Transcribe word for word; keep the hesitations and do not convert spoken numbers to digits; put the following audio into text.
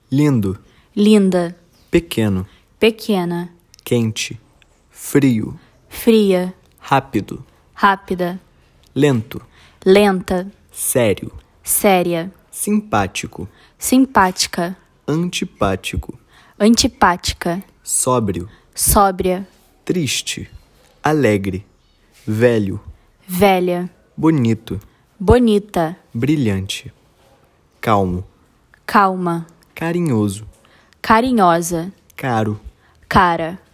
lindo, linda, pequeno, pequena, quente, frio, fria, rápido, rápida, lento, lenta, sério, séria, simpático, simpática, antipático, antipática, sóbrio, sóbria, triste, alegre, velho, velha, bonito, bonita, brilhante, calmo, calma, carinhoso, carinhosa, caro, cara,